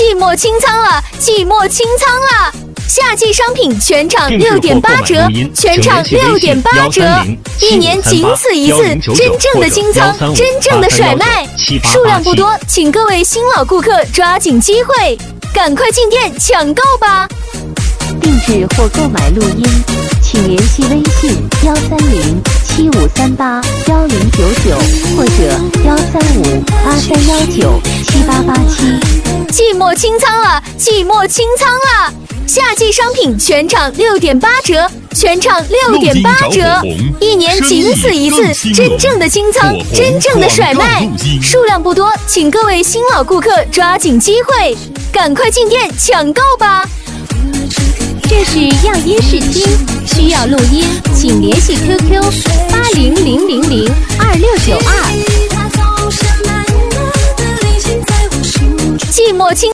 季末清仓了，季末清仓了！夏季商品全场6.8折，全场6.8折，1年仅此一次，真正的清仓，真正的甩卖，数量不多，请各位新老顾客抓紧机会，赶快进店抢购吧！ 定制或购买录音，请联系微信13075381099或者13583197887。 季末清仓了，季末清仓了！夏季商品全场6.8折，全场6.8折，1年仅此一次，真正的清仓，真正的甩卖，数量不多，请各位新老顾客抓紧机会，赶快进店抢购吧！ 这是样音试听，需要录音，请联系 QQ800002692。 季末清。